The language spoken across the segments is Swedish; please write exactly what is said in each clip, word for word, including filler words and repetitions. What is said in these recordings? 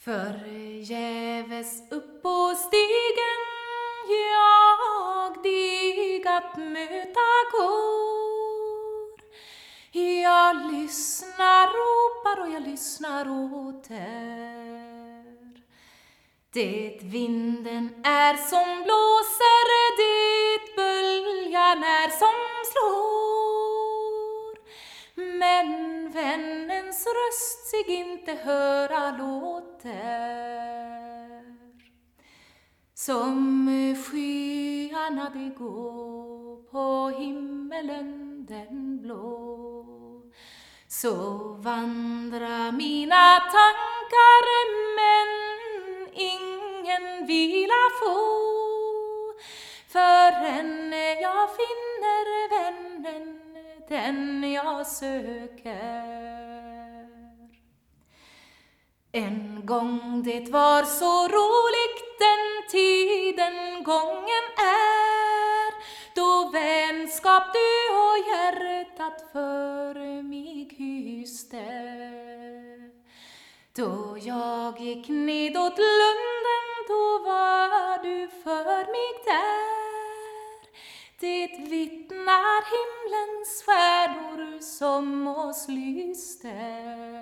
Förgäves upp på stigen jag dig att möta går. Jag lyssnar, ropar och jag lyssnar åter. Det vinden är som blåser, det böljan är som slår. Men vännens röst sig inte höra låter. Som skyarna det går på himmelen den blå, så vandrar mina tankar, men ingen vila få, förrän jag finner vännen, den jag söker. En gång det var så roligt, den tiden gången är, då vänskap du och hjärtat för mig hyste. Då jag gick nedåt lunden, då var du för mig där. Det vittnar himlens stjärnor som oss lyste.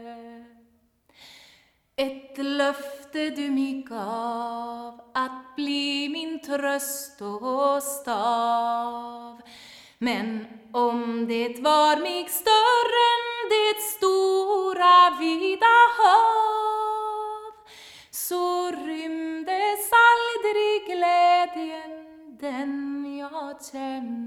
Ett löfte du mig gav, att bli min tröst och stav. Men om det var mig större än det stora vida hav, så rymdes aldrig glädjen den jag kände.